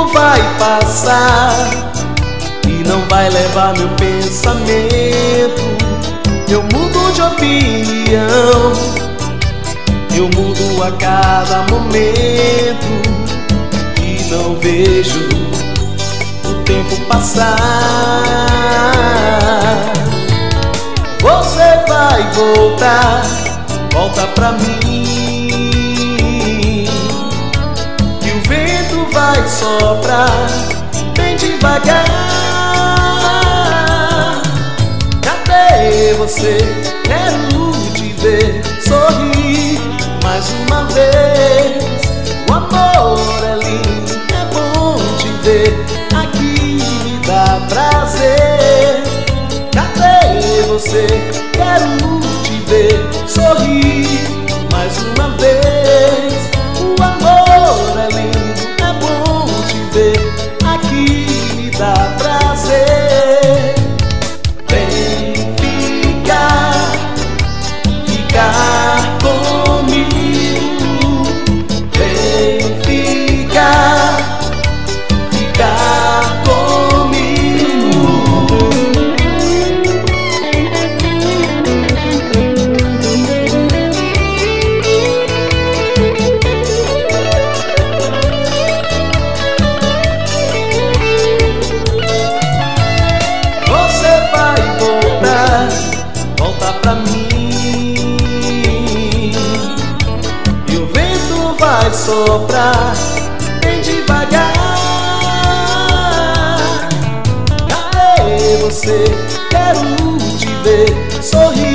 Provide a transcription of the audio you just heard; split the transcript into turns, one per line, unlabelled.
tempo vai passar e não vai levar meu pensamento. Eu mudo de opinião, eu mudo a cada momento e não vejo o tempo passar. Você vai voltar, volta pra mim, que o vento vai soprar bem devagar. Cadê você? Quero te ver sorrir mais uma vez. O amor é lindo, é bom te ver, aqui me dá prazer. Cadê você? Quero te ver sorrir mais uma vez. O amor é lindo, é bom te ver, aqui me dá prazer. Vem ficar comigo. Vem ficar comigo. Você vai voltar, volta pra mim, e o vento vai soprar bem devagar. Cadê você? Quero te ver sorrir